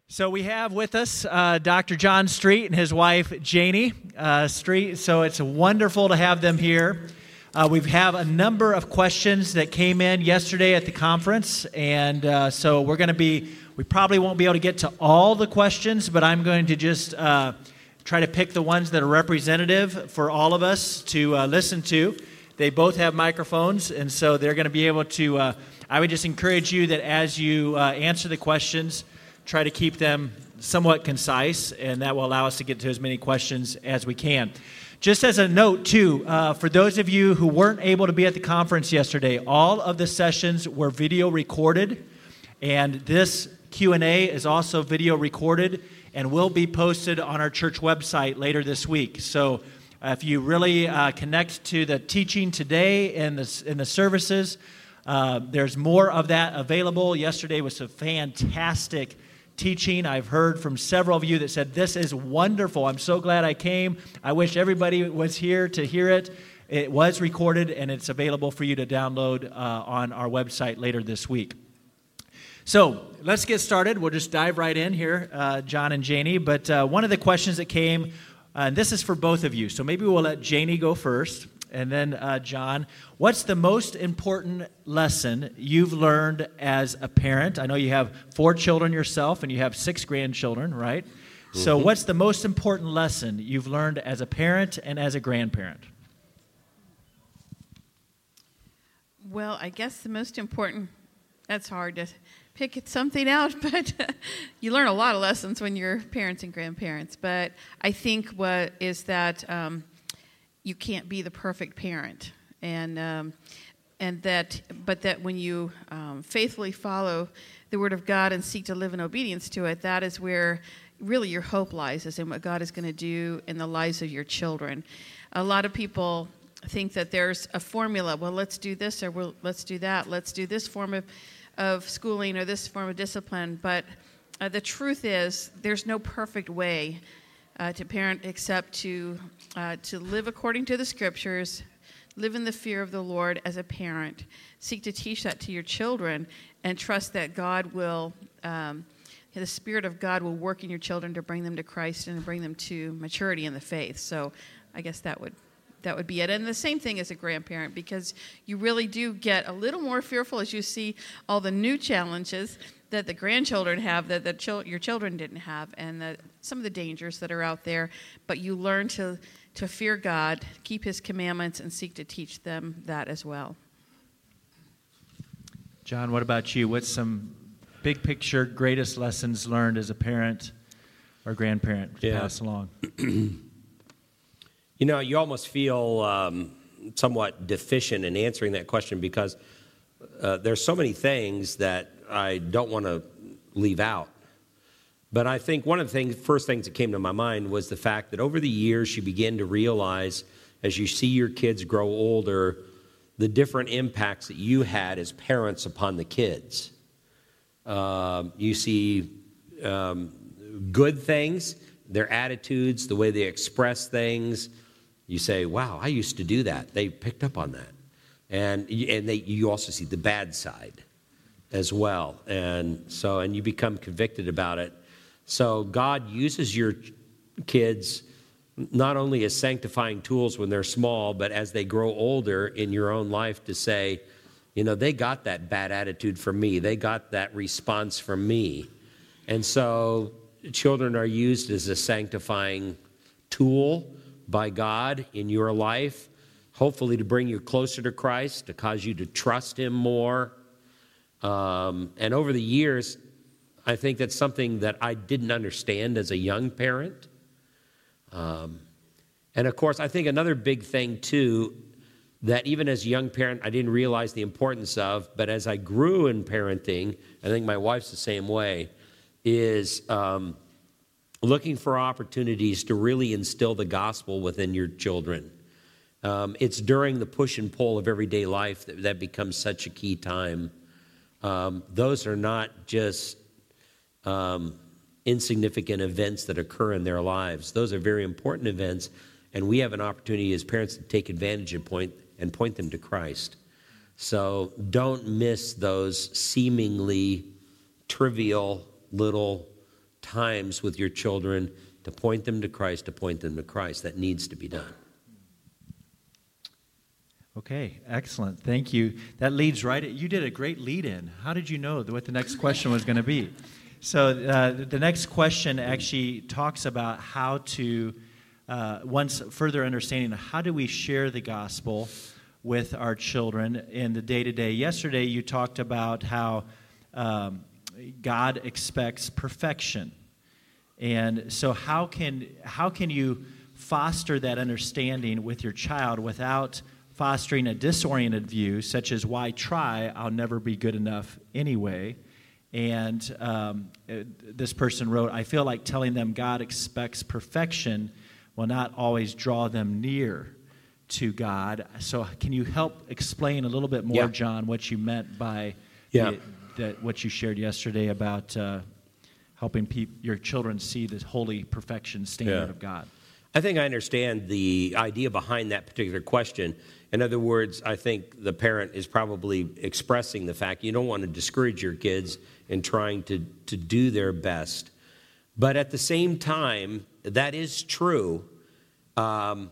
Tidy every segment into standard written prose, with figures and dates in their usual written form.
So we have with us Dr. John Street and his wife, Janie Street. So it's wonderful to have them here. We have a number of questions that came in yesterday at the conference. And so we probably won't be able to get to all the questions, but I'm going to just try to pick the ones that are representative for all of us to listen to. They both have microphones, and so they're going to be able to, I would just encourage you that as you answer the questions, try to keep them somewhat concise, and that will allow us to get to as many questions as we can. Just as a note, too, for those of you who weren't able to be at the conference yesterday, all of the sessions were video recorded, and this Q&A is also video recorded and will be posted on our church website later this week. So if you really connect to the teaching today in the services, there's more of that available. Yesterday was a fantastic teaching. I've heard from several of you that said, this is wonderful. I'm so glad I came. I wish everybody was here to hear it. It was recorded, and it's available for you to download on our website later this week. So let's get started. We'll just dive right in here, John and Janie. But one of the questions that came, and this is for both of you, so maybe we'll let Janie go first. And then, John, what's the most important lesson you've learned as a parent? I know you have 4 children yourself, and you have 6 grandchildren, right? Mm-hmm. So what's the most important lesson you've learned as a parent and as a grandparent? Well, I guess the most important, that's hard to pick something out, but you learn a lot of lessons when you're parents and grandparents. But I think what is that you can't be the perfect parent, but that when you faithfully follow the Word of God and seek to live in obedience to it, that is where really your hope lies, is in what God is going to do in the lives of your children. A lot of people think that there's a formula. Well, let's do this, or let's do that. Let's do this form of schooling or this form of discipline. But the truth is, there's no perfect way to parent except to live according to the Scriptures, live in the fear of the Lord as a parent, seek to teach that to your children, and trust that God will, the Spirit of God will work in your children to bring them to Christ and to bring them to maturity in the faith. So I guess that would be it. And the same thing as a grandparent, because you really do get a little more fearful as you see all the new challenges that the grandchildren have that your children didn't have, and some of the dangers that are out there. But you learn to fear God, keep His commandments, and seek to teach them that as well. John, what about you? What's some big picture, greatest lessons learned as a parent or grandparent to pass along? You know, you almost feel somewhat deficient in answering that question, because there's so many things that I don't want to leave out. But I think one of the first things that came to my mind was the fact that over the years you begin to realize, as you see your kids grow older, the different impacts that you had as parents upon the kids. You see good things, their attitudes, the way they express things. You say, wow, I used to do that. They picked up on that. And you also see the bad side as well. And you become convicted about it. So God uses your kids not only as sanctifying tools when they're small, but as they grow older in your own life to say, you know, they got that bad attitude from me. They got that response from me. And so children are used as a sanctifying tool by God in your life, hopefully to bring you closer to Christ, to cause you to trust Him more. And over the years, I think that's something that I didn't understand as a young parent. And of course, I think another big thing too, that even as a young parent, I didn't realize the importance of, but as I grew in parenting, I think my wife's the same way, is looking for opportunities to really instill the gospel within your children. It's during the push and pull of everyday life that becomes such a key time. Those are not just insignificant events that occur in their lives. Those are very important events, and we have an opportunity as parents to take advantage and point them to Christ. So don't miss those seemingly trivial little times with your children to point them to Christ, That needs to be done. Okay, excellent. Thank you. That leads right. You did a great lead-in. How did you know what the next question was going to be? So the next question actually talks about how to, once further understanding, how do we share the gospel with our children in the day-to-day. Yesterday you talked about how God expects perfection. And so how can you foster that understanding with your child without fostering a disoriented view, such as, why try? I'll never be good enough anyway. And this person wrote, I feel like telling them God expects perfection will not always draw them near to God. So can you help explain a little bit more, John, what you meant by what you shared yesterday about helping your children see the holy perfection standard of God? I think I understand the idea behind that particular question. In other words, I think the parent is probably expressing the fact you don't want to discourage your kids in trying to do their best. But at the same time, that is true. A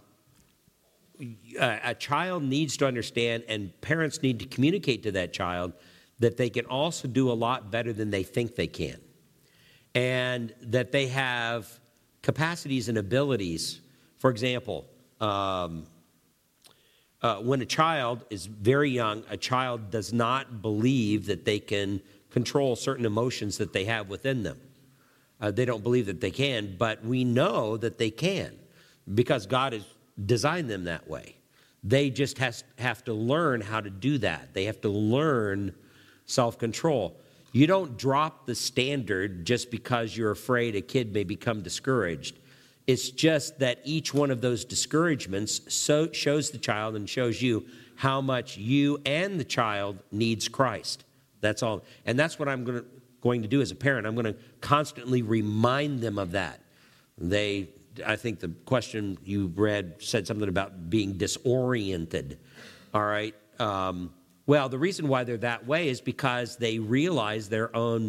child needs to understand, and parents need to communicate to that child, that they can also do a lot better than they think they can. And that they have capacities and abilities. For example, when a child is very young, a child does not believe that they can control certain emotions that they have within them. They don't believe that they can, but we know that they can because God has designed them that way. They just have to learn how to do that. They have to learn self-control. You don't drop the standard just because you're afraid a kid may become discouraged. It's just that each one of those discouragements shows the child and shows you how much you and the child needs Christ. That's all. And that's what I'm going to do as a parent. I'm going to constantly remind them of that. I think the question you read said something about being disoriented. All right. Well, the reason why they're that way is because they realize their own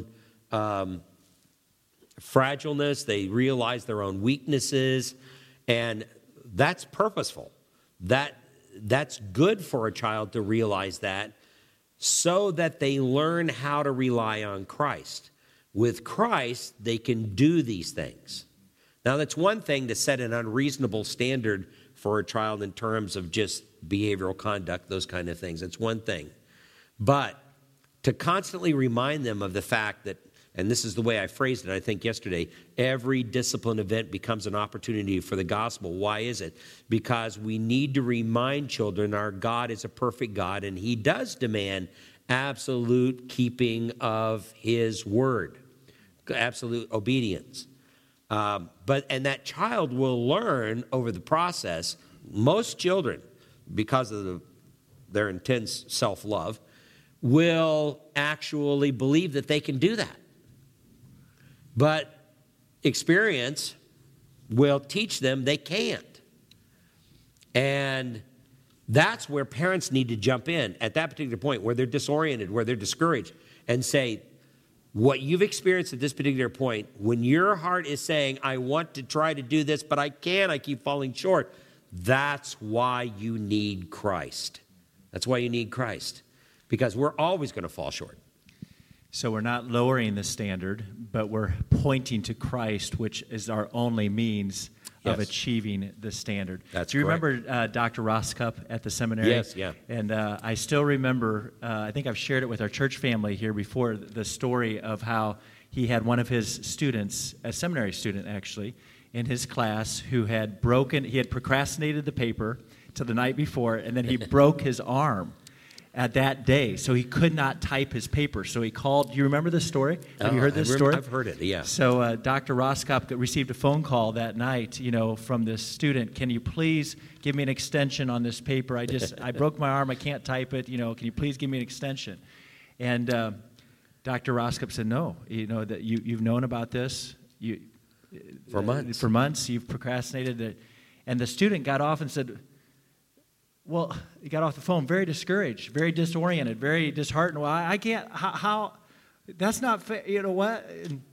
fragileness, they realize their own weaknesses, and that's purposeful. That's good for a child to realize that, so that they learn how to rely on Christ. With Christ, they can do these things. Now, that's one thing to set an unreasonable standard for a child in terms of just behavioral conduct, those kind of things. That's one thing. But to constantly remind them of the fact that, and this is the way I phrased it, I think, yesterday, every discipline event becomes an opportunity for the gospel. Why is it? Because we need to remind children our God is a perfect God, and He does demand absolute keeping of His word, absolute obedience. And that child will learn over the process. Most children, because of their intense self-love, will actually believe that they can do that. But experience will teach them they can't. And that's where parents need to jump in at that particular point, where they're disoriented, where they're discouraged, and say, what you've experienced at this particular point, when your heart is saying, I want to try to do this, but I can't, I keep falling short, that's why you need Christ. That's why you need Christ. Because we're always going to fall short. So we're not lowering the standard, but we're pointing to Christ, which is our only means of achieving the standard. That's Do you correct. remember Dr. Roscup at the seminary? Yes, yeah. And I still remember, I think I've shared it with our church family here before, the story of how he had one of his students, a seminary student actually, in his class he had procrastinated the paper till the night before, and then he broke his arm at that day, so he could not type his paper. So he called. Do you remember this story? Have you heard this story? I've heard it, yeah. So Dr. Roscup received a phone call that night, from this student. Can you please give me an extension on this paper? I broke my arm. I can't type it. Can you please give me an extension? And Dr. Roscup said, no. That you've known about this for months. For months, you've procrastinated it. And the student got off and said, well, he got off the phone very discouraged, very disoriented, very disheartened. Well, I can't, how, that's not fair, you know what?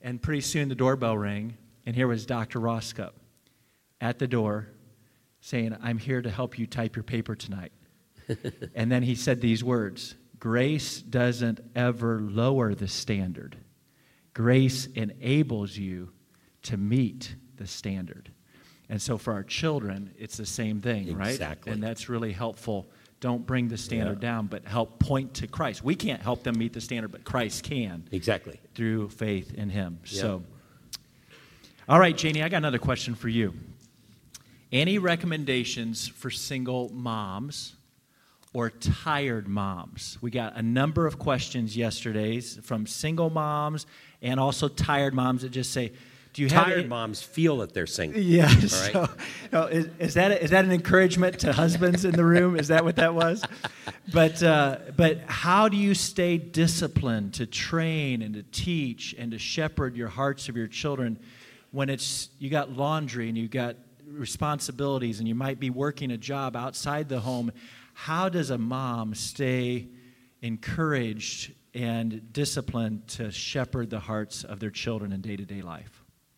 And pretty soon the doorbell rang, and here was Dr. Roscup at the door saying, I'm here to help you type your paper tonight. And then he said these words, grace doesn't ever lower the standard. Grace enables you to meet the standard. And so for our children, it's the same thing, right? Exactly. And that's really helpful. Don't bring the standard down, but help point to Christ. We can't help them meet the standard, but Christ can. Exactly. Through faith in him. Yep. So, all right, Janie, I got another question for you. Any recommendations for single moms or tired moms? We got a number of questions yesterday from single moms and also tired moms that just say, do you have tired moms feel that they're single. Yeah. All right? So, is that an encouragement to husbands in the room? Is that what that was? But how do you stay disciplined to train and to teach and to shepherd your hearts of your children when you got laundry and you got responsibilities and you might be working a job outside the home? How does a mom stay encouraged and disciplined to shepherd the hearts of their children in day-to-day life?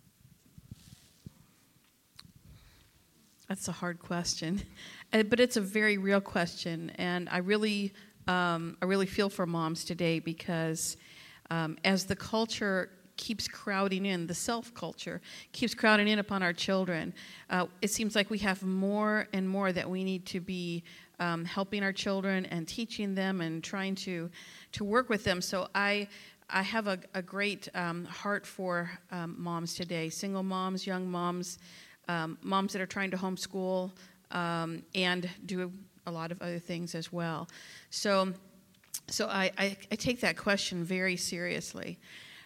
That's a hard question, but it's a very real question, and I really feel for moms today because as the culture keeps crowding in, the self-culture keeps crowding in upon our children, it seems like we have more and more that we need to be helping our children and teaching them and trying to work with them. So I have a great heart for moms today, single moms, young moms, moms that are trying to homeschool and do a lot of other things as well. So I take that question very seriously.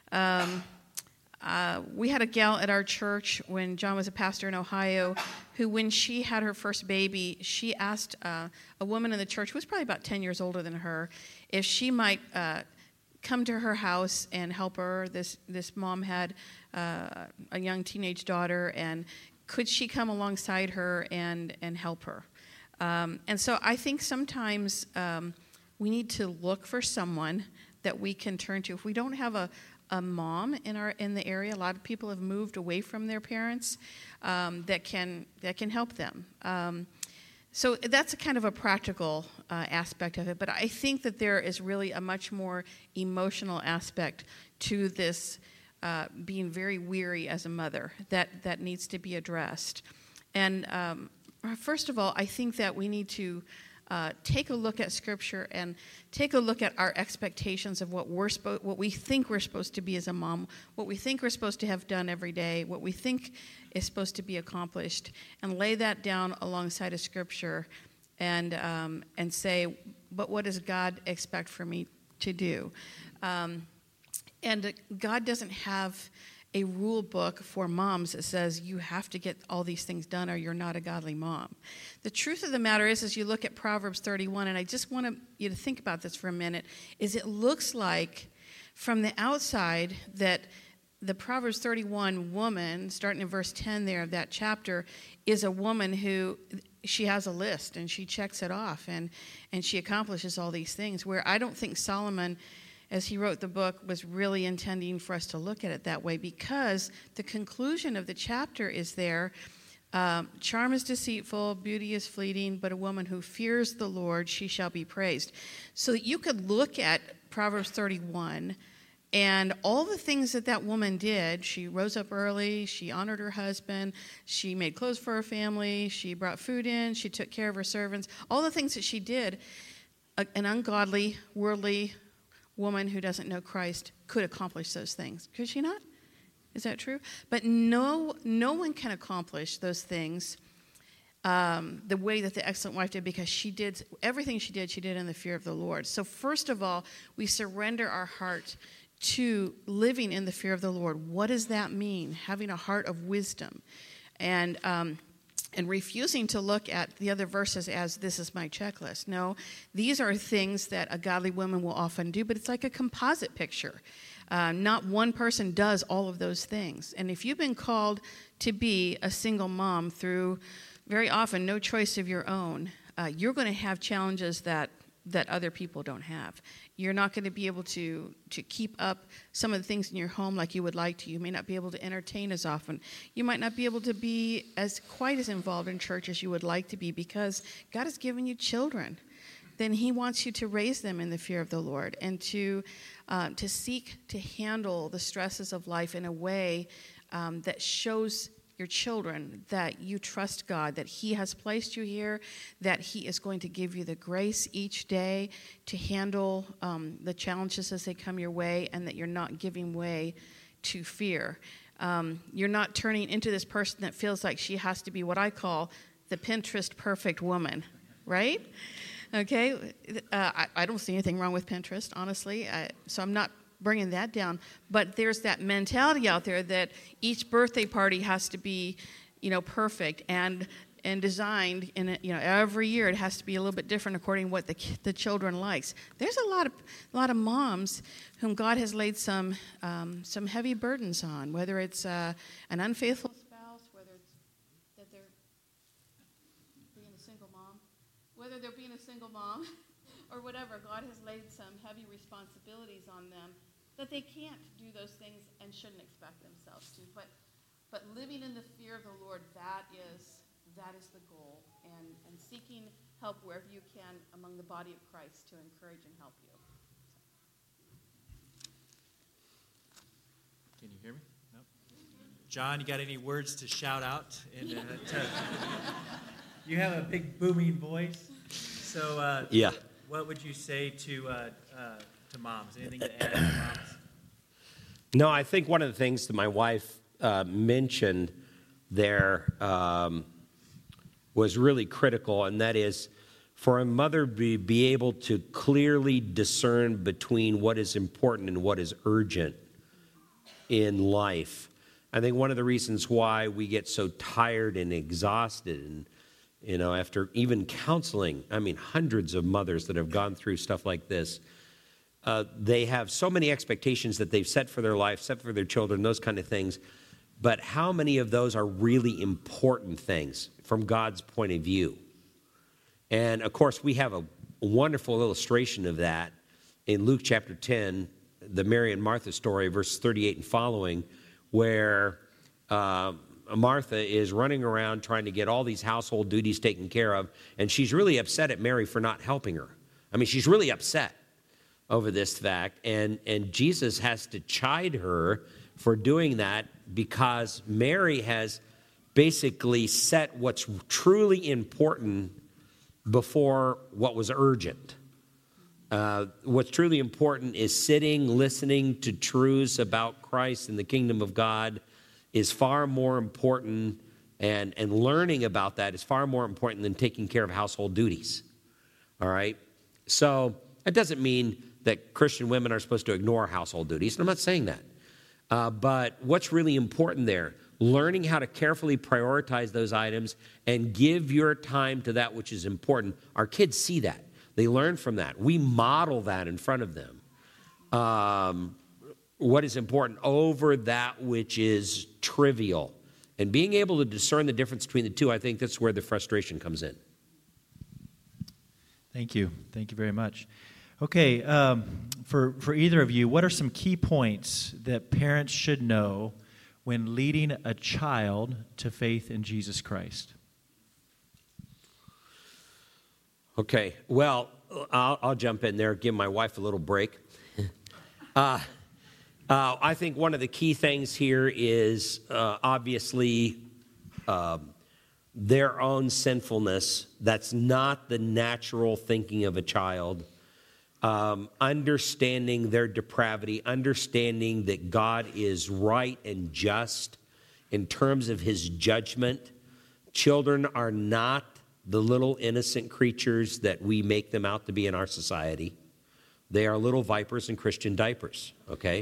We had a gal at our church when John was a pastor in Ohio who, when she had her first baby, she asked a woman in the church who was probably about 10 years older than her if she might come to her house and help her. This mom had a young teenage daughter, and could she come alongside her and help her? And so I think sometimes we need to look for someone that we can turn to. If we don't have a mom in the area, a lot of people have moved away from their parents that can help them. So that's a kind of a practical aspect of it. But I think that there is really a much more emotional aspect to this being very weary as a mother that needs to be addressed. And first of all, I think that we need to take a look at Scripture and take a look at our expectations of what we think we're supposed to be as a mom, what we think we're supposed to have done every day, what we think is supposed to be accomplished, and lay that down alongside of Scripture and say, but what does God expect for me to do? And God doesn't have a rule book for moms that says you have to get all these things done or you're not a godly mom. The truth of the matter is, as you look at Proverbs 31, and I just want you to think about this for a minute, is it looks like from the outside that the Proverbs 31 woman, starting in verse 10 there of that chapter, is a woman who she has a list and she checks it off and she accomplishes all these things, where I don't think Solomon, as he wrote the book, was really intending for us to look at it that way, because the conclusion of the chapter is there. Charm is deceitful, beauty is fleeting, but a woman who fears the Lord, she shall be praised. So you could look at Proverbs 31 and all the things that woman did. She rose up early, she honored her husband, she made clothes for her family, she brought food in, she took care of her servants, all the things that she did. An ungodly, worldly woman who doesn't know Christ could accomplish those things. Could she not? Is that true? But no one can accomplish those things the way that the excellent wife did, because she did everything she did in the fear of the Lord. So first of all, we surrender our heart to living in the fear of the Lord. What does that mean? Having a heart of wisdom and refusing to look at the other verses as this is my checklist. No, these are things that a godly woman will often do, but it's like a composite picture. Not one person does all of those things. And if you've been called to be a single mom through very often no choice of your own, you're going to have challenges that that other people don't have. You're not going to be able to keep up some of the things in your home like you would like to. You may not be able to entertain as often. You might not be able to be quite as involved in church as you would like to be because God has given you children. Then he wants you to raise them in the fear of the Lord and to seek to handle the stresses of life in a way that shows your children that you trust God, that he has placed you here, that he is going to give you the grace each day to handle the challenges as they come your way, and that you're not giving way to fear. You're not turning into this person that feels like she has to be what I call the Pinterest perfect woman, right? Okay, I don't see anything wrong with Pinterest, honestly, so I'm not bringing that down. But there's that mentality out there that each birthday party has to be, perfect and designed in every year. It has to be a little bit different according to what the children likes. There's a lot of moms whom God has laid some heavy burdens on, whether it's an unfaithful spouse, whether it's that they're being a single mom, or whatever. God has laid some heavy responsibilities on them that they can't do those things and shouldn't expect themselves to. But living in the fear of the Lord, that is the goal, and seeking help wherever you can among the body of Christ to encourage and help you. Can you hear me? No. John, you got any words to shout out? You have a big booming voice, so yeah. What would you say to moms? Anything to add to moms? No, I think one of the things that my wife mentioned there was really critical, and that is for a mother to be able to clearly discern between what is important and what is urgent in life. I think one of the reasons why we get so tired and exhausted, and after even counseling, hundreds of mothers that have gone through stuff like this, they have so many expectations that they've set for their life, set for their children, those kind of things. But how many of those are really important things from God's point of view? And, of course, we have a wonderful illustration of that in Luke chapter 10, the Mary and Martha story, verse 38 and following, where Martha is running around trying to get all these household duties taken care of, and she's really upset at Mary for not helping her. She's really upset over this fact, and Jesus has to chide her for doing that because Mary has basically set what's truly important before what was urgent. What's truly important is sitting, listening to truths about Christ and the kingdom of God is far more important, and learning about that is far more important than taking care of household duties. All right? So that doesn't mean that Christian women are supposed to ignore household duties. And I'm not saying that. But what's really important there? Learning how to carefully prioritize those items and give your time to that which is important. Our kids see that. They learn from that. We model that in front of them. What is important over that which is trivial. And being able to discern the difference between the two, I think that's where the frustration comes in. Thank you. Thank you very much. Okay, for either of you, what are some key points that parents should know when leading a child to faith in Jesus Christ? Okay, well, I'll jump in there, give my wife a little break. I think one of the key things here is obviously their own sinfulness. That's not the natural thinking of a child. Understanding their depravity, understanding that God is right and just in terms of his judgment. Children are not the little innocent creatures that we make them out to be in our society. They are little vipers in Christian diapers, okay?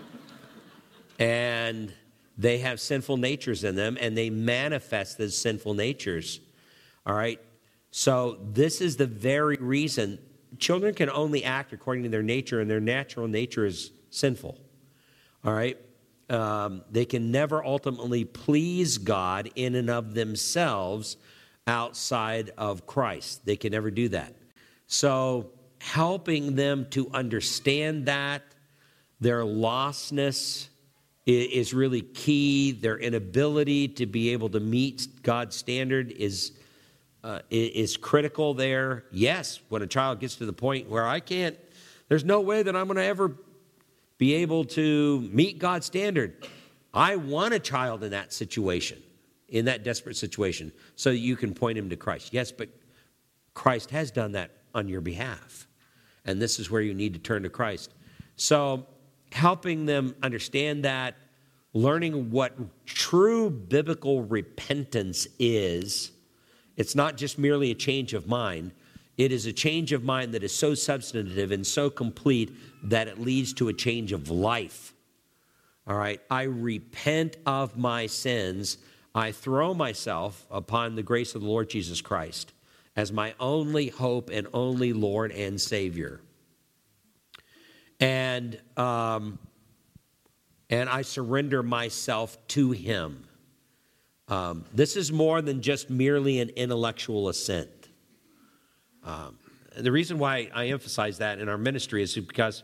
And they have sinful natures in them, and they manifest as sinful natures, all right? So this is the very reason children can only act according to their nature, and their natural nature is sinful, all right? They can never ultimately please God in and of themselves outside of Christ. They can never do that. So helping them to understand that their lostness is really key. Their inability to be able to meet God's standard is critical there. Yes, when a child gets to the point where there's no way that I'm going to ever be able to meet God's standard. I want a child in that situation, in that desperate situation, so that you can point him to Christ. Yes, but Christ has done that on your behalf. And this is where you need to turn to Christ. So helping them understand that, learning what true biblical repentance is. It's not just merely a change of mind. It is a change of mind that is so substantive and so complete that it leads to a change of life. All right, I repent of my sins. I throw myself upon the grace of the Lord Jesus Christ as my only hope and only Lord and Savior. And I surrender myself to him. This is more than just merely an intellectual assent. And the reason why I emphasize that in our ministry is because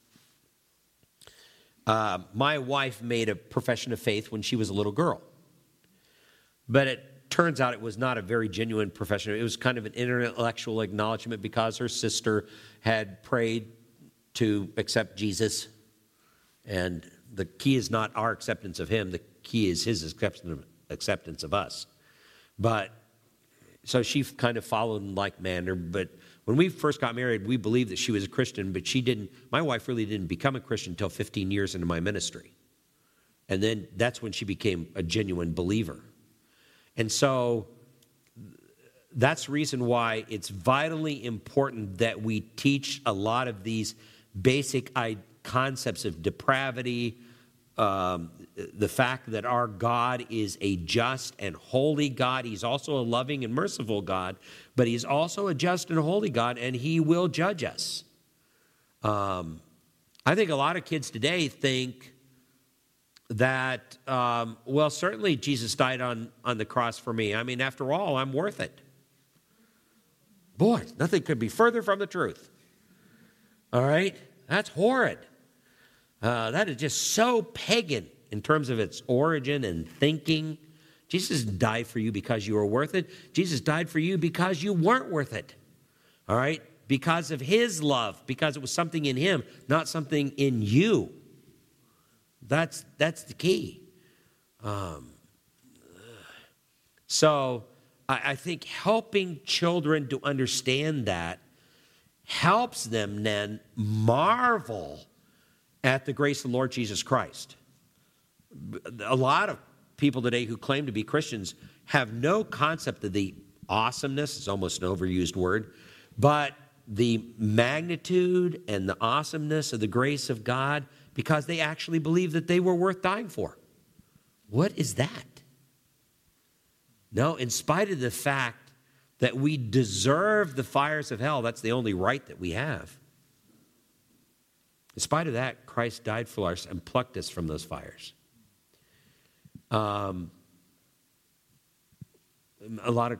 my wife made a profession of faith when she was a little girl. But it turns out it was not a very genuine profession. It was kind of an intellectual acknowledgement because her sister had prayed to accept Jesus. And the key is not our acceptance of him. The key is his acceptance of us. But so she kind of followed in like manner. But when we first got married, we believed that she was a Christian, but my wife really didn't become a Christian until 15 years into my ministry. And then that's when she became a genuine believer. And so that's the reason why it's vitally important that we teach a lot of these basic concepts of depravity, the fact that our God is a just and holy God. He's also a loving and merciful God, but he's also a just and holy God, and he will judge us. I think a lot of kids today think that, well, certainly Jesus died on the cross for me. I mean, after all, I'm worth it. Boy, nothing could be further from the truth. All right? That's horrid. That is just so pagan in terms of its origin and thinking. Jesus died for you because you were worth it. Jesus died for you because you weren't worth it. All right? Because of his love, because it was something in him, not something in you. That's the key. So I think helping children to understand that helps them then marvel at the grace of the Lord Jesus Christ. A lot of people today who claim to be Christians have no concept of the awesomeness, it's almost an overused word, but the magnitude and the awesomeness of the grace of God because they actually believe that they were worth dying for. What is that? No, in spite of the fact that we deserve the fires of hell, that's the only right that we have. In spite of that, Christ died for us and plucked us from those fires. A lot of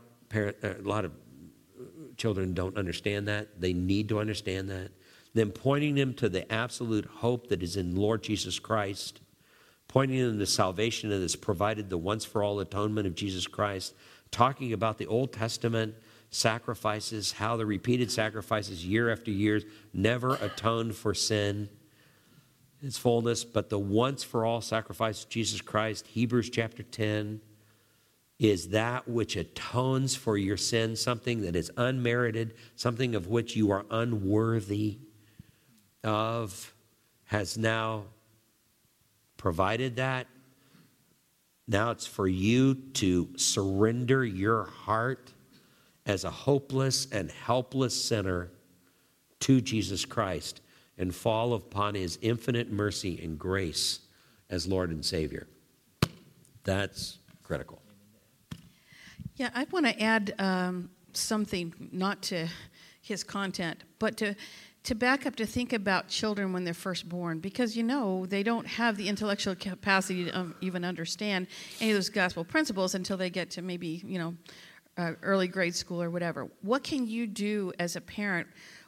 children don't understand that. They need to understand that. Then pointing them to the absolute hope that is in Lord Jesus Christ, pointing them to salvation that has provided the once-for-all atonement of Jesus Christ, talking about the Old Testament sacrifices, how the repeated sacrifices year after year never atoned for sin in its fullness, but the once-for-all sacrifice of Jesus Christ, Hebrews chapter 10, is that which atones for your sin, something that is unmerited, something of which you are unworthy of, has now provided that. Now it's for you to surrender your heart as a hopeless and helpless sinner to Jesus Christ and fall upon his infinite mercy and grace as Lord and Savior. That's critical. Yeah, I want to add something, not to his content, but to back up to think about children when they're first born, because, they don't have the intellectual capacity to even understand any of those gospel principles until they get to maybe, early grade school or whatever. What can you do as a parent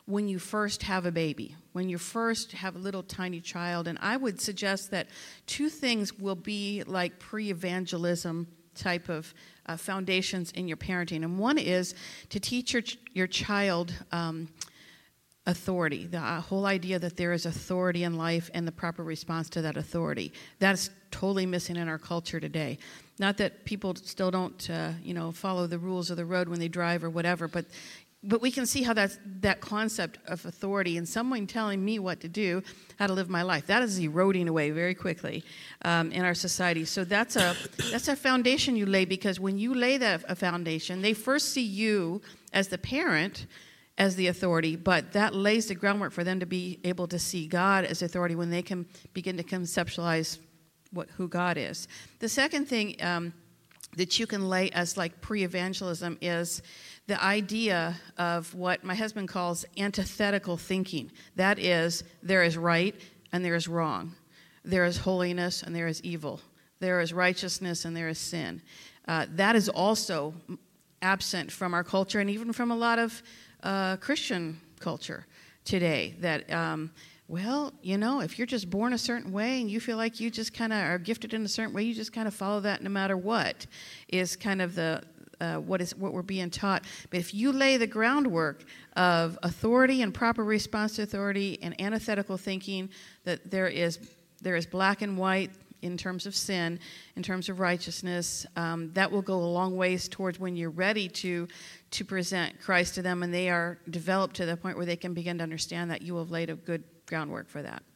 when you first have a baby, when you first have a little tiny child. And I would suggest that two things will be like pre-evangelism type of foundations in your parenting. And one is to teach your child authority, the whole idea that there is authority in life and the proper response to that authority. That's totally missing in our culture today. Not that people still don't, follow the rules of the road when they drive or whatever, but we can see how that concept of authority and someone telling me what to do, how to live my life, that is eroding away very quickly in our society. So that's a foundation you lay, because when you lay a foundation, they first see you as the parent, as the authority, but that lays the groundwork for them to be able to see God as authority when they can begin to conceptualize who God is. The second thing that you can lay as like pre-evangelism is the idea of what my husband calls antithetical thinking. That is, there is right and there is wrong. There is holiness and there is evil. There is righteousness and there is sin. That is also absent from our culture and even from a lot of Christian culture today. That, if you're just born a certain way and you feel like you just kind of are gifted in a certain way, you just kind of follow that no matter what, is kind of what we're being taught. But if you lay the groundwork of authority and proper response to authority and antithetical thinking, that there is black and white in terms of sin, in terms of righteousness, that will go a long ways towards when you're ready to present Christ to them and they are developed to the point where they can begin to understand that you have laid a good groundwork for that.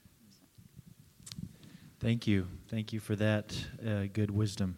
Thank you. Thank you for that good wisdom.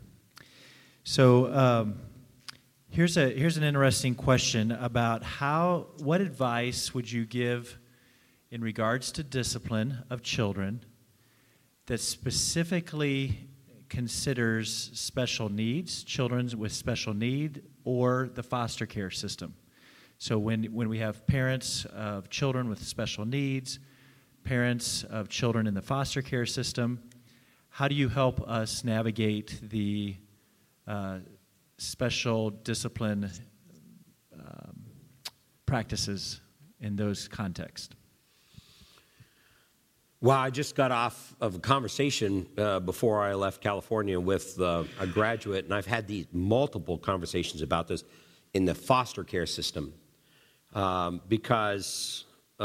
So here's an interesting question about what advice would you give in regards to discipline of children that specifically considers special needs, children with special need, or the foster care system? So when we have parents of children with special needs, parents of children in the foster care system, how do you help us navigate the special discipline practices in those contexts? Well, I just got off of a conversation before I left California with a graduate, and I've had these multiple conversations about this in the foster care system because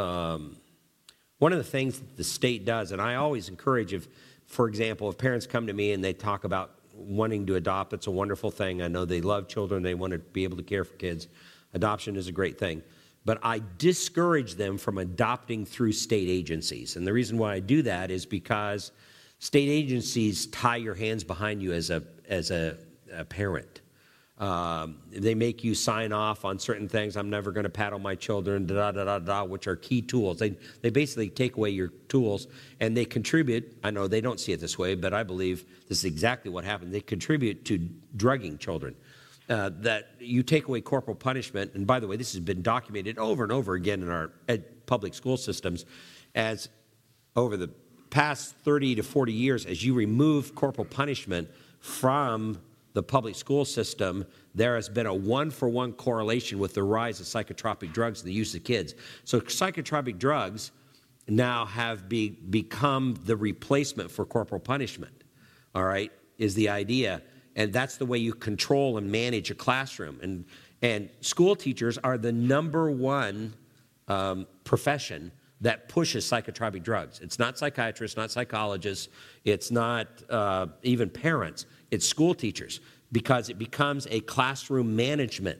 one of the things that the state does, and I always encourage, for example, if parents come to me and they talk about wanting to adopt, it's a wonderful thing. I know they love children. They want to be able to care for kids. Adoption is a great thing. But I discourage them from adopting through state agencies. And the reason why I do that is because state agencies tie your hands behind you as a parent. They make you sign off on certain things. I'm never going to paddle my children, which are key tools. They basically take away your tools, and they contribute. I know they don't see it this way, but I believe this is exactly what happened. They contribute to drugging children. That you take away corporal punishment, and by the way, this has been documented over and over again in our public school systems, as over the past 30 to 40 years, as you remove corporal punishment from the public school system, there has been a one-for-one correlation with the rise of psychotropic drugs and the use of kids. So psychotropic drugs now have become the replacement for corporal punishment, all right, is the idea. And that's the way you control and manage a classroom. And school teachers are the number one profession that pushes psychotropic drugs. It's not psychiatrists, not psychologists. It's not even parents. It's school teachers, because it becomes a classroom management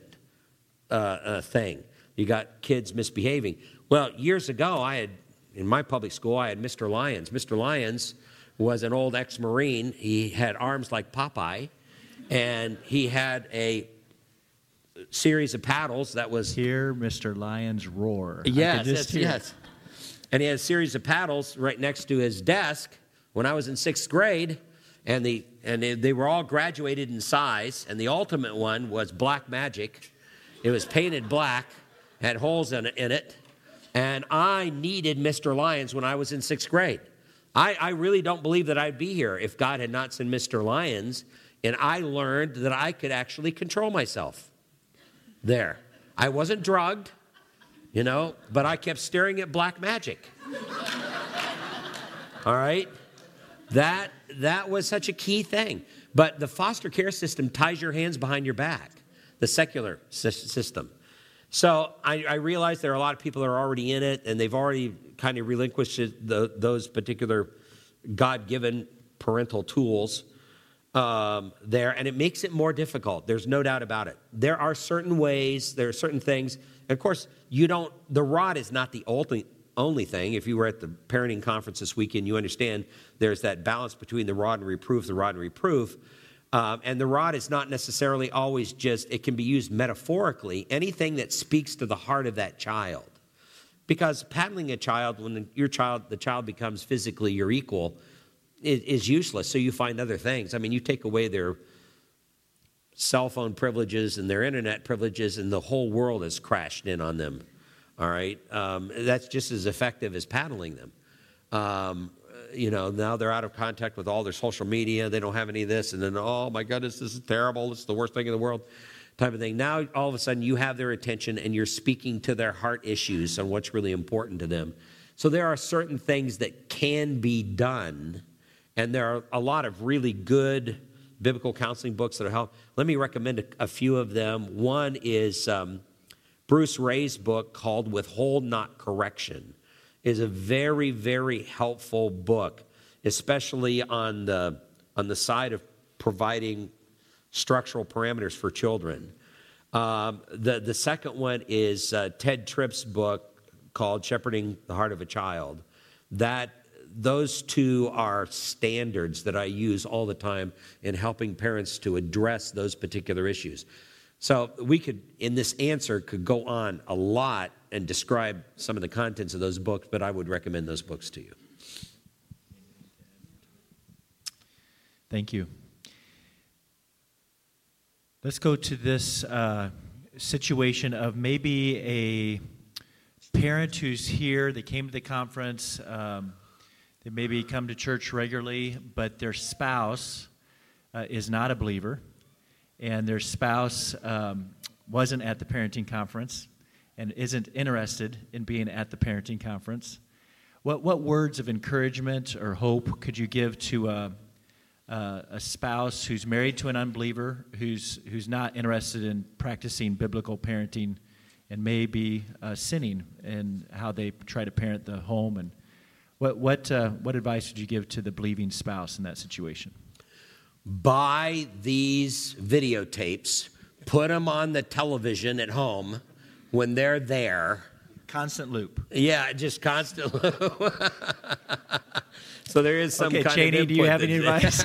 thing. You got kids misbehaving. Well, years ago, in my public school, I had Mr. Lyons. Mr. Lyons was an old ex-Marine. He had arms like Popeye. And he had a series of paddles that was... Hear Mr. Lyons roar. Yes. And he had a series of paddles right next to his desk when I was in 6th grade. And they were all graduated in size. And the ultimate one was Black Magic. It was painted black, had holes in it. And I needed Mr. Lyons when I was in 6th grade. I really don't believe that I'd be here if God had not sent Mr. Lyons. And I learned that I could actually control myself there. I wasn't drugged. but I kept staring at black magic. All right? That was such a key thing. But the foster care system ties your hands behind your back, the secular system. So I realize there are a lot of people that are already in it, and they've already kind of relinquished those particular God-given parental tools there, and it makes it more difficult. There's no doubt about it. There are certain ways, there are certain things. And of course, the rod is not the only thing. If you were at the parenting conference this weekend, you understand there's that balance between the rod and reproof, and the rod is not necessarily always it can be used metaphorically, anything that speaks to the heart of that child. Because paddling a child, when the child becomes physically your equal, is useless. So you find other things. I mean, you take away their cell phone privileges and their internet privileges, and the whole world has crashed in on them. All right? That's just as effective as paddling them. Now they're out of contact with all their social media. They don't have any of this. And then, oh, my goodness, this is terrible. This is the worst thing in the world type of thing. Now, all of a sudden, you have their attention, and you're speaking to their heart issues on what's really important to them. So there are certain things that can be done, and there are a lot of really good biblical counseling books that are helpful. Let me recommend a few of them. One is Bruce Ray's book called Withhold Not Correction. Is a very, very helpful book, especially on the side of providing structural parameters for children. The second one is Ted Tripp's book called Shepherding the Heart of a Child. Those two are standards that I use all the time in helping parents to address those particular issues. So we could, in this answer, could go on a lot and describe some of the contents of those books, but I would recommend those books to you. Thank you. Let's go to this situation of maybe a parent who's here, they came to the conference, they maybe come to church regularly, but their spouse is not a believer, and their spouse wasn't at the parenting conference and isn't interested in being at the parenting conference. What words of encouragement or hope could you give to a spouse who's married to an unbeliever, who's not interested in practicing biblical parenting and may be sinning in how they try to parent the home? And what advice would you give to the believing spouse in that situation? Buy these videotapes, put them on the television at home when they're there. Constant loop. Yeah, just constant loop. So there is some kind Janie, of input. do you have any advice?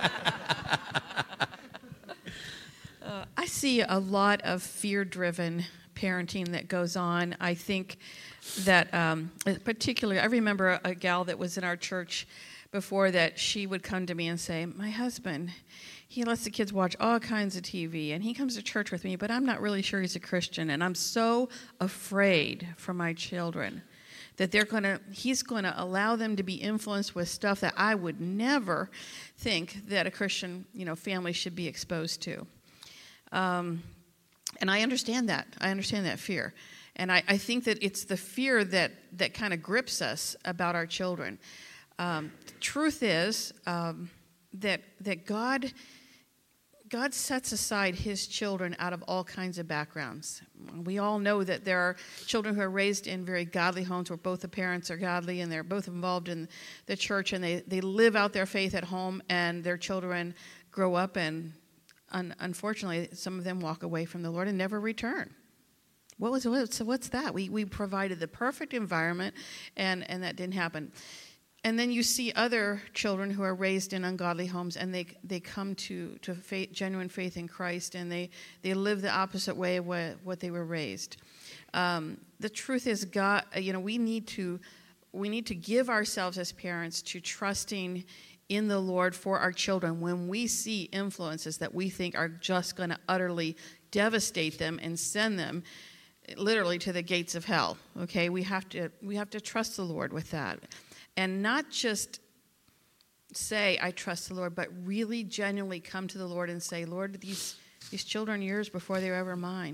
I see a lot of fear-driven parenting that goes on. I think that particularly, I remember a gal that was in our church before that she would come to me and say, my husband, he lets the kids watch all kinds of TV, and he comes to church with me, but I'm not really sure he's a Christian, and I'm so afraid for my children that he's going to allow them to be influenced with stuff that I would never think that a Christian, family should be exposed to. And I understand that. I understand that fear. And I think that it's the fear that kind of grips us about our children. The truth is that God sets aside his children out of all kinds of backgrounds. We all know that there are children who are raised in very godly homes where both the parents are godly and they're both involved in the church, and they live out their faith at home, and their children grow up and unfortunately some of them walk away from the Lord and never return. So what's that? We provided the perfect environment and that didn't happen. And then you see other children who are raised in ungodly homes, and they come to faith, genuine faith in Christ, and they live the opposite way of what they were raised. The truth is, God, we need to give ourselves as parents to trusting in the Lord for our children when we see influences that we think are just going to utterly devastate them and send them literally to the gates of hell. Okay, we have to trust the Lord with that. And not just say, I trust the Lord, but really genuinely come to the Lord and say, Lord, these children are yours before they were ever mine.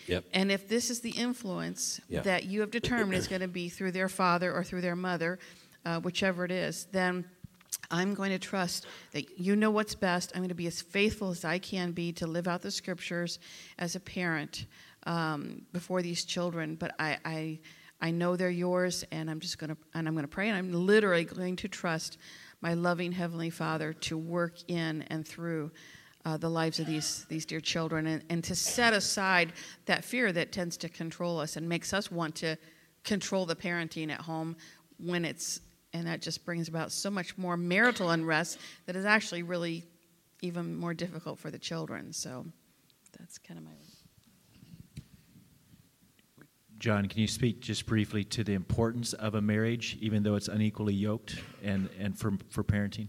Yep. And if this is the influence Yeah. that you have determined is going to be through their father or through their mother, whichever it is, then I'm going to trust that you know what's best. I'm going to be as faithful as I can be to live out the scriptures as a parent before these children. But I know they're yours, and I'm going to pray, and I'm literally going to trust my loving Heavenly Father to work in and through the lives of these dear children, and to set aside that fear that tends to control us and makes us want to control the parenting at home and that just brings about so much more marital unrest that is actually really even more difficult for the children. So that's kind of my... John, can you speak just briefly to the importance of a marriage, even though it's unequally yoked, and for parenting?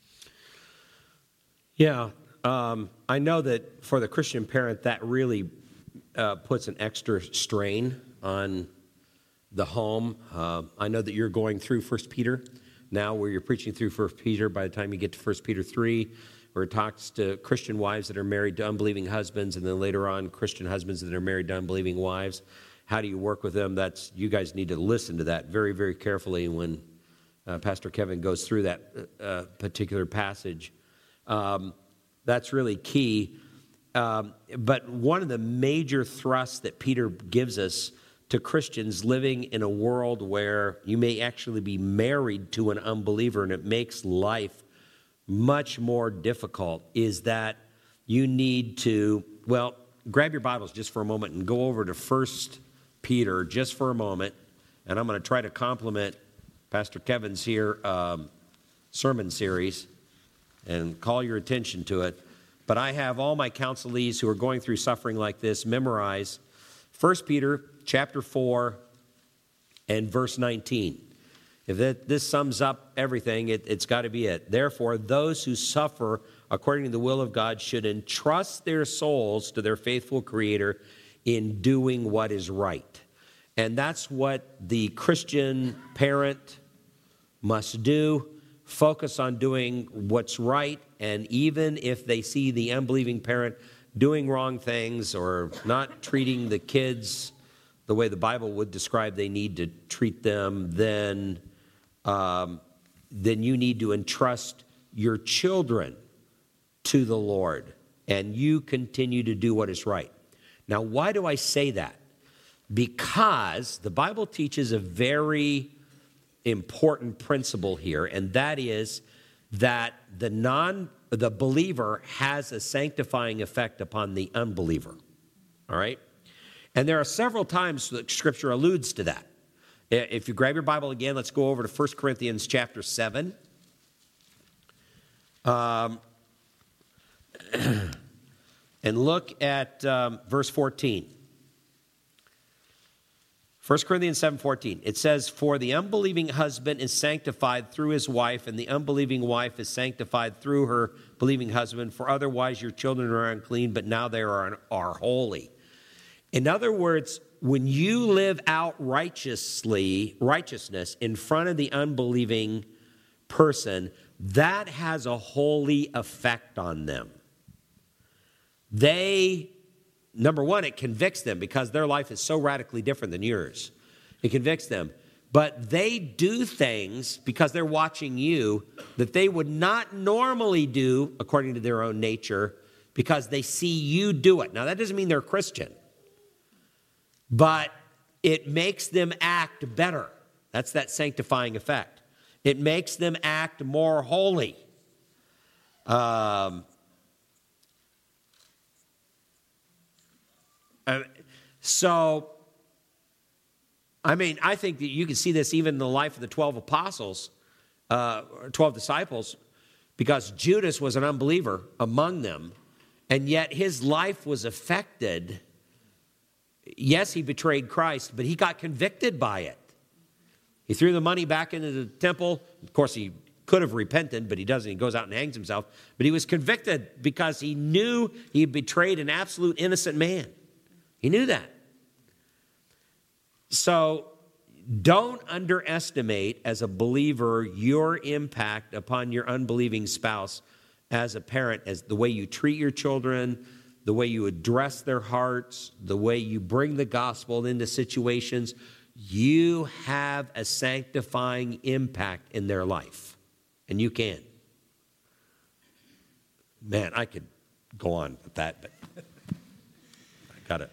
Yeah. I know that for the Christian parent, that really puts an extra strain on the home. I know that you're going through 1 Peter now, where you're preaching through 1 Peter by the time you get to 1 Peter 3, where it talks to Christian wives that are married to unbelieving husbands, and then later on Christian husbands that are married to unbelieving wives. How do you work with them? You guys need to listen to that very, very carefully when Pastor Kevin goes through that particular passage. That's really key. But one of the major thrusts that Peter gives us to Christians living in a world where you may actually be married to an unbeliever and it makes life much more difficult is that you need to, grab your Bibles just for a moment and go over to 1 Peter just for a moment. And I'm going to try to complement Pastor Kevin's here sermon series and call your attention to it. But I have all my counselees who are going through suffering like this memorize 1 Peter chapter 4 and verse 19. If this sums up everything, it's got to be it. Therefore, those who suffer according to the will of God should entrust their souls to their faithful Creator in doing what is right. And that's what the Christian parent must do. Focus on doing what's right, and even if they see the unbelieving parent doing wrong things or not treating the kids the way the Bible would describe they need to treat them, then you need to entrust your children to the Lord, and you continue to do what is right. Now, why do I say that? Because the Bible teaches a very important principle here, and that is that the believer has a sanctifying effect upon the unbeliever. All right? And there are several times that Scripture alludes to that. If you grab your Bible again, let's go over to 1 Corinthians chapter 7. And look at verse 14. 1 Corinthians 7:14, it says, "For the unbelieving husband is sanctified through his wife, and the unbelieving wife is sanctified through her believing husband. For otherwise your children are unclean, but now they are holy." In other words, when you live out righteousness in front of the unbelieving person, that has a holy effect on them. Number one, it convicts them because their life is so radically different than yours. It convicts them. But they do things because they're watching you that they would not normally do according to their own nature because they see you do it. Now, that doesn't mean they're Christian, but it makes them act better. That's that sanctifying effect. It makes them act more holy. I think that you can see this even in the life of the 12 apostles, 12 disciples, because Judas was an unbeliever among them, and yet his life was affected. Yes, he betrayed Christ, but he got convicted by it. He threw the money back into the temple. Of course, he could have repented, but he doesn't. He goes out and hangs himself. But he was convicted because he knew he betrayed an absolute innocent man. He knew that. So don't underestimate, as a believer, your impact upon your unbelieving spouse as a parent, as the way you treat your children, the way you address their hearts, the way you bring the gospel into situations, you have a sanctifying impact in their life. And you can. Man, I could go on with that, but I got it.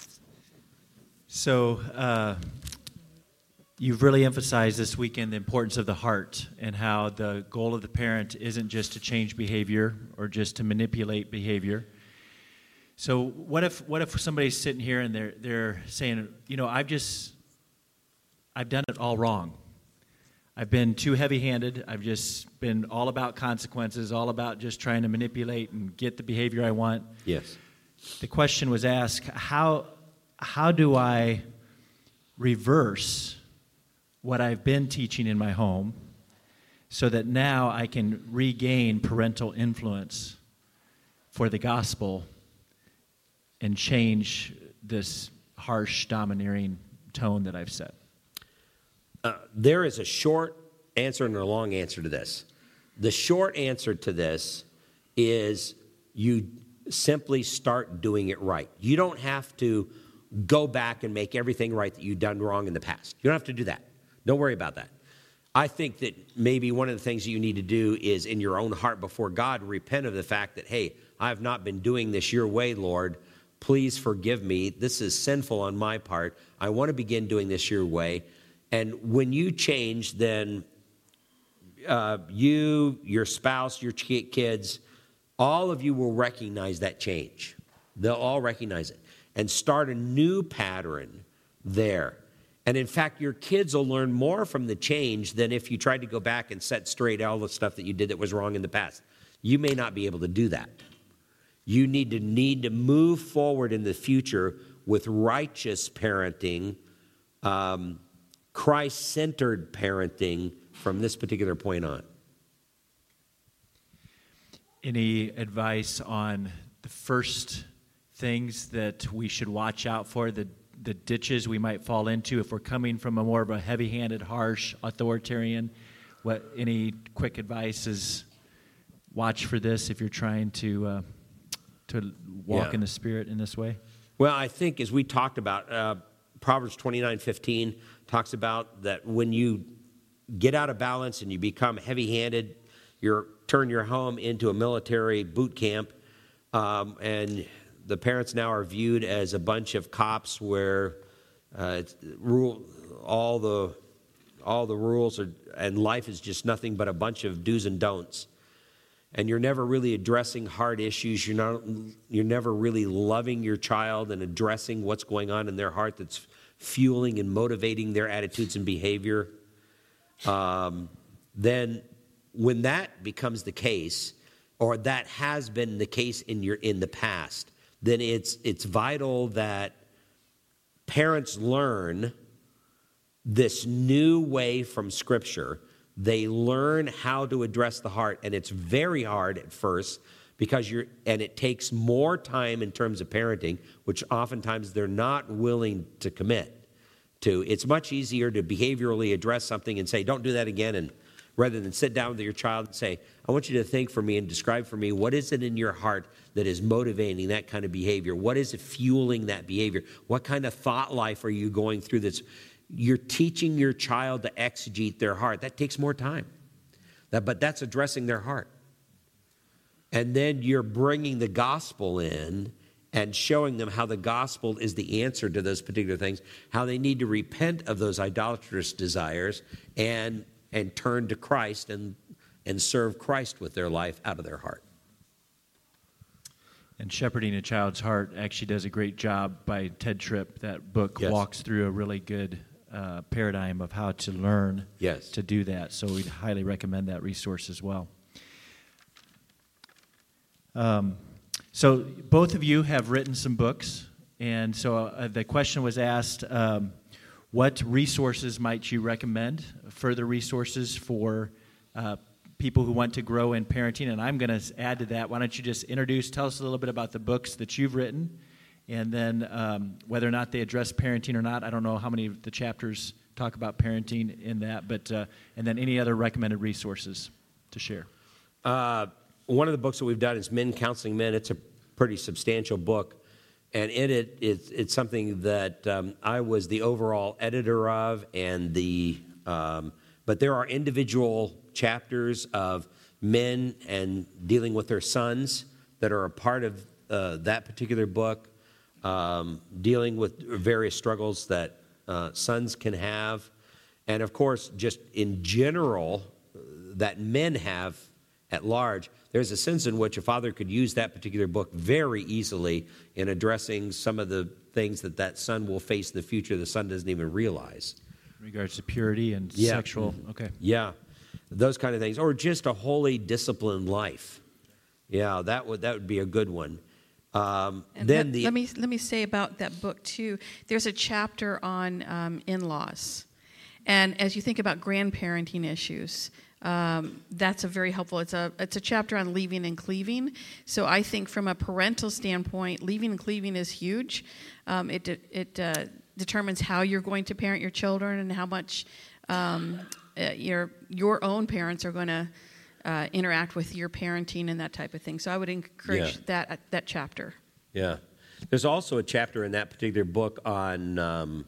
So you've really emphasized this weekend the importance of the heart and how the goal of the parent isn't just to change behavior or just to manipulate behavior. So what if somebody's sitting here and they're saying, I've done it all wrong. I've been too heavy-handed. I've just been all about consequences, all about just trying to manipulate and get the behavior I want. Yes. The question was asked, how do I reverse what I've been teaching in my home so that now I can regain parental influence for the gospel and change this harsh, domineering tone that I've set? There is a short answer and a long answer to this. The short answer to this is you simply start doing it right. You don't have to go back and make everything right that you've done wrong in the past. You don't have to do that. Don't worry about that. I think that maybe one of the things that you need to do is in your own heart before God, repent of the fact that, hey, I have not been doing this your way, Lord. Please forgive me. This is sinful on my part. I want to begin doing this your way. And when you change, then you, your spouse, your kids, all of you will recognize that change. They'll all recognize it and start a new pattern there. And in fact, your kids will learn more from the change than if you tried to go back and set straight all the stuff that you did that was wrong in the past. You may not be able to do that. You need to move forward in the future with righteous parenting, Christ-centered parenting from this particular point on. Any advice on the first things that we should watch out for, the ditches we might fall into if we're coming from a more of a heavy-handed, harsh, authoritarian? Any quick advice is watch for this if you're trying to walk in the Spirit in this way? Well, I think as we talked about, Proverbs 29:15 talks about that when you get out of balance and you become heavy-handed, turn your home into a military boot camp, and the parents now are viewed as a bunch of cops where all the rules and life is just nothing but a bunch of do's and don'ts. And you're never really addressing hard issues. You're never really loving your child and addressing what's going on in their heart that's fueling and motivating their attitudes and behavior. Then when that becomes the case, or that has been the case in the past, then it's vital that parents learn this new way from Scripture. They learn how to address the heart, and it's very hard at first because it takes more time in terms of parenting, which oftentimes they're not willing to commit to. It's much easier to behaviorally address something and say, don't do that again, and rather than sit down with your child and say, I want you to think for me and describe for me what is it in your heart that is motivating that kind of behavior? What is it fueling that behavior? What kind of thought life are you going through that's you're teaching your child to exegete their heart? That takes more time. But that's addressing their heart. And then you're bringing the gospel in and showing them how the gospel is the answer to those particular things, how they need to repent of those idolatrous desires and turn to Christ and serve Christ with their life out of their heart. And Shepherding a Child's Heart actually does a great job by Ted Tripp. That book walks through a really good paradigm of how to learn to do that. So we'd highly recommend that resource as well. So both of you have written some books, and so the question was asked, what resources might you recommend, further resources for people who want to grow in parenting? And I'm going to add to that. Why don't you just tell us a little bit about the books that you've written, and then whether or not they address parenting or not. I don't know how many of the chapters talk about parenting in that, but and then any other recommended resources to share. One of the books that we've done is Men Counseling Men. It's a pretty substantial book. And in it, it's something that I was the overall editor of, but there are individual chapters of men and dealing with their sons that are a part of that particular book, dealing with various struggles that sons can have, and of course, just in general, that men have at large. There's a sense in which a father could use that particular book very easily in addressing some of the things that son will face in the future the son doesn't even realize. In regards to purity and sexual, okay. Yeah, those kind of things. Or just a holy, disciplined life. Yeah, that would be a good one. Let me say about that book, too. There's a chapter on in-laws. And as you think about grandparenting issues, that's a very helpful. It's a chapter on leaving and cleaving. So I think from a parental standpoint, leaving and cleaving is huge. It determines how you're going to parent your children and how much your own parents are going to interact with your parenting and that type of thing. So I would encourage that chapter. Yeah, there's also a chapter in that particular book on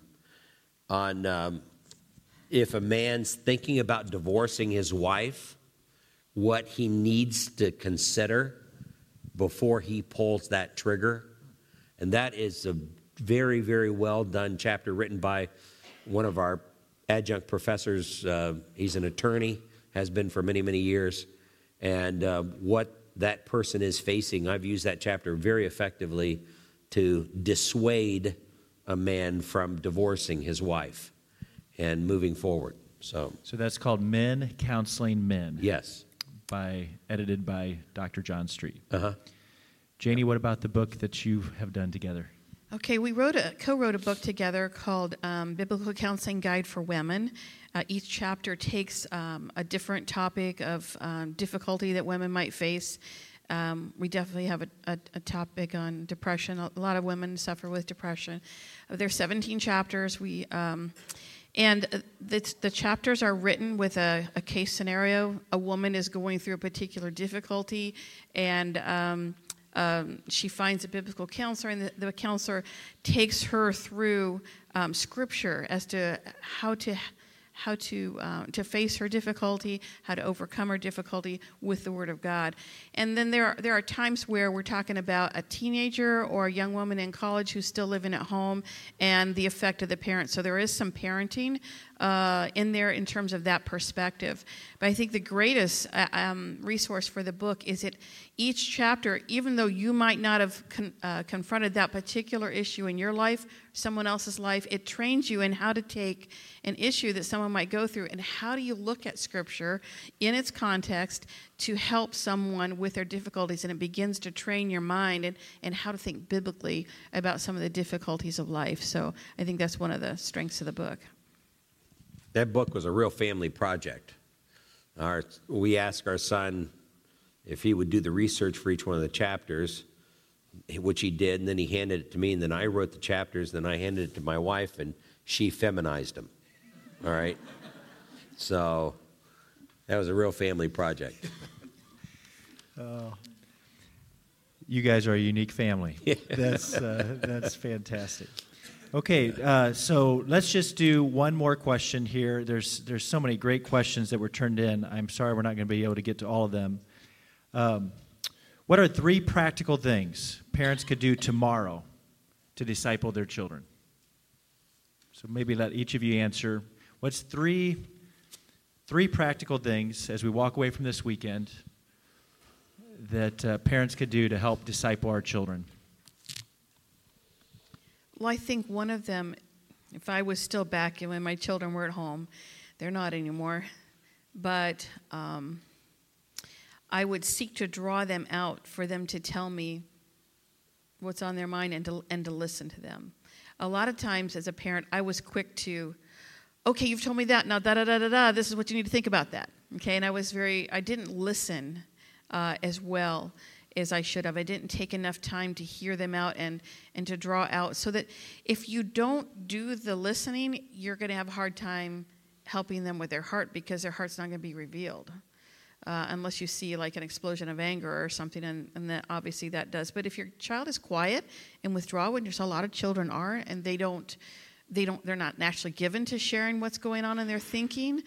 if a man's thinking about divorcing his wife, what he needs to consider before he pulls that trigger. And that is a very, very well done chapter written by one of our adjunct professors. He's an attorney, has been for many, many years. And what that person is facing, I've used that chapter very effectively to dissuade a man from divorcing his wife and moving forward. So that's called Men Counseling Men. Yes. Edited by Dr. John Street. Uh-huh. Janie, what about the book that you have done together? Okay, we co-wrote a book together called Biblical Counseling Guide for Women. Each chapter takes a different topic of difficulty that women might face. We definitely have a topic on depression. A lot of women suffer with depression. There's 17 chapters. The chapters are written with a case scenario. A woman is going through a particular difficulty, and she finds a biblical counselor, and the counselor takes her through Scripture as to how to face her difficulty, how to overcome her difficulty with the Word of God. And then there are times where we're talking about a teenager or a young woman in college who's still living at home and the effect of the parents. So there is some parenting in there in terms of that perspective. But I think the greatest resource for the book is that each chapter, even though you might not have confronted that particular issue in your life, someone else's life, it trains you in how to take an issue that someone might go through and how do you look at Scripture in its context to help someone with their difficulties, and it begins to train your mind and how to think biblically about some of the difficulties of life. So I think that's one of the strengths of the book. That book was a real family project. We asked our son if he would do the research for each one of the chapters, which he did, and then he handed it to me, and then I wrote the chapters, then I handed it to my wife, and she feminized them. All right? So that was a real family project. You guys are a unique family. Yeah. That's fantastic. Okay, so let's just do one more question here. There's so many great questions that were turned in. I'm sorry we're not going to be able to get to all of them. What are 3 practical things parents could do tomorrow to disciple their children? So maybe let each of you answer. What's three practical things as we walk away from this weekend that parents could do to help disciple our children? Well, I think one of them, if I was still back and when my children were at home, they're not anymore, but I would seek to draw them out for them to tell me what's on their mind and to listen to them. A lot of times as a parent, I was quick to, okay, you've told me that, now da-da-da-da-da, this is what you need to think about that. Okay, and I didn't listen as well as I should have. I didn't take enough time to hear them out and to draw out, so that if you don't do the listening, you're going to have a hard time helping them with their heart because their heart's not going to be revealed. unless you see like an explosion of anger or something, and then obviously that does. But if your child is quiet and withdraw, which a lot of children are, and they're not naturally given to sharing what's going on in their thinking,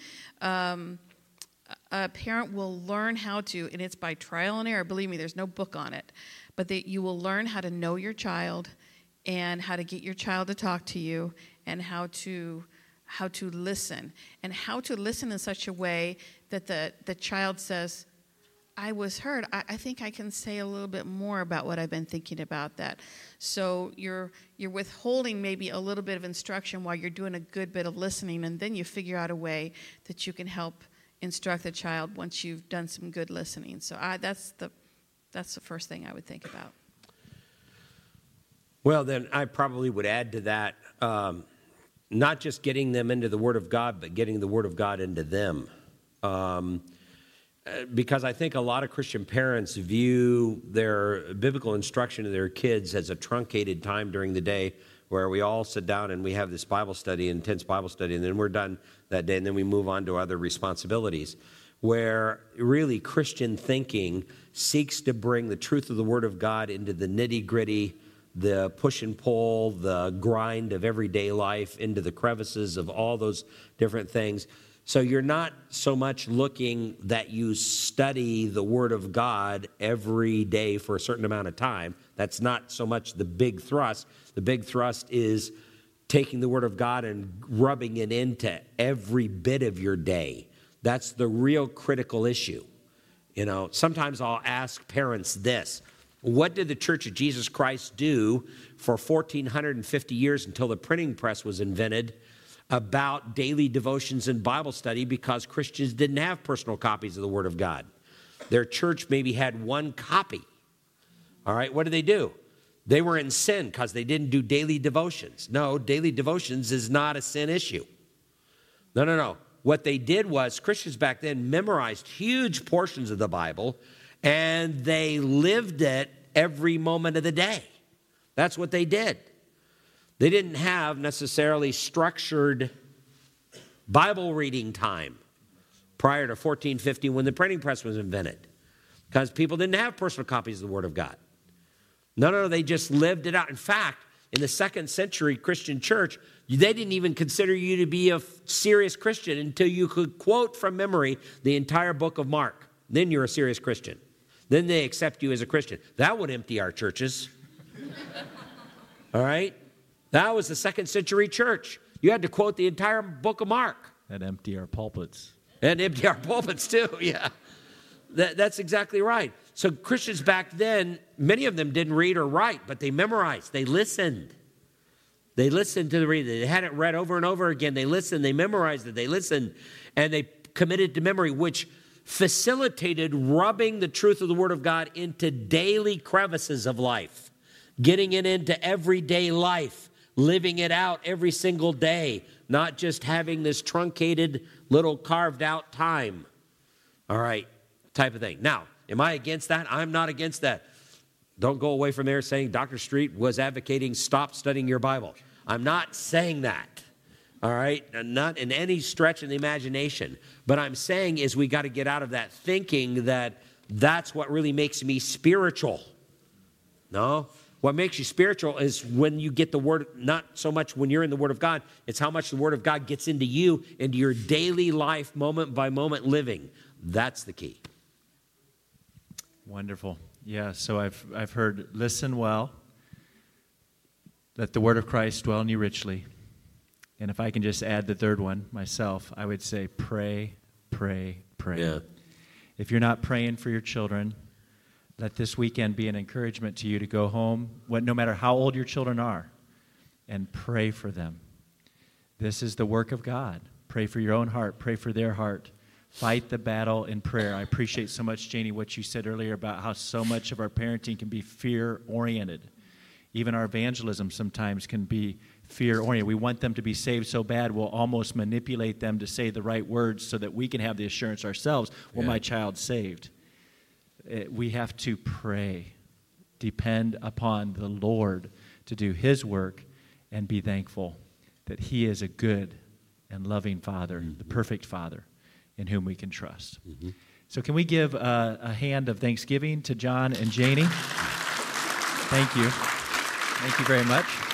a parent will learn how to, and it's by trial and error. Believe me, there's no book on it, but you will learn how to know your child and how to get your child to talk to you, and how to listen, and how to listen in such a way that the child says, I was heard. I think I can say a little bit more about what I've been thinking about that. So you're withholding maybe a little bit of instruction while you're doing a good bit of listening, and then you figure out a way that you can help instruct the child once you've done some good listening. So that's the first thing I would think about. Well, then I probably would add to that, not just getting them into the Word of God, but getting the Word of God into them. Because I think a lot of Christian parents view their biblical instruction to their kids as a truncated time during the day where we all sit down and we have this Bible study, intense Bible study, and then we're done that day, and then we move on to other responsibilities, where really Christian thinking seeks to bring the truth of the Word of God into the nitty-gritty, the push and pull, the grind of everyday life, into the crevices of all those different things. So you're not so much looking that you study the Word of God every day for a certain amount of time. That's not so much the big thrust. The big thrust is taking the Word of God and rubbing it into every bit of your day. That's the real critical issue. You know, sometimes I'll ask parents this: what did the Church of Jesus Christ do for 1,450 years until the printing press was invented about daily devotions and Bible study, because Christians didn't have personal copies of the Word of God? Their church maybe had one copy. All right, what did they do? They were in sin because they didn't do daily devotions. No, daily devotions is not a sin issue. No. What they did was, Christians back then memorized huge portions of the Bible, and they lived it every moment of the day. That's what they did. They didn't have necessarily structured Bible reading time prior to 1450 when the printing press was invented, because people didn't have personal copies of the Word of God. No, they just lived it out. In fact, in the 2nd century Christian church, they didn't even consider you to be a serious Christian until you could quote from memory the entire book of Mark. Then you're a serious Christian. Then they accept you as a Christian. That would empty our churches. All right? That was the 2nd century church. You had to quote the entire book of Mark. And empty our pulpits. And empty our pulpits too, yeah. That's exactly right. So Christians back then, many of them didn't read or write, but they memorized. They listened. They listened to the reading. They had it read over and over again. They listened. They memorized it. They listened. And they committed to memory, which facilitated rubbing the truth of the Word of God into daily crevices of life, getting it into everyday life, living it out every single day, not just having this truncated little carved out time. All right, type of thing. Now, am I against that? I'm not against that. Don't go away from there saying Dr. Street was advocating stop studying your Bible. I'm not saying that. All right, not in any stretch of the imagination. But I'm saying is we got to get out of that thinking that that's what really makes me spiritual. No, what makes you spiritual is when you get the Word, not so much when you're in the Word of God, it's how much the Word of God gets into you, into your daily life, moment by moment living. That's the key. Wonderful. Yeah, so I've heard listen well, let the Word of Christ dwell in you richly. And if I can just add the third one myself, I would say pray, pray, pray. Yeah. If you're not praying for your children, let this weekend be an encouragement to you to go home, no matter how old your children are, and pray for them. This is the work of God. Pray for your own heart. Pray for their heart. Fight the battle in prayer. I appreciate so much, Janie, what you said earlier about how so much of our parenting can be fear-oriented. Even our evangelism sometimes can be fear-oriented. We want them to be saved so bad, we'll almost manipulate them to say the right words so that we can have the assurance ourselves, well, my child's saved. We have to pray, depend upon the Lord to do His work, and be thankful that He is a good and loving Father, the perfect Father in whom we can trust. So can we give a hand of thanksgiving to John and Janie? Thank you. Thank you very much.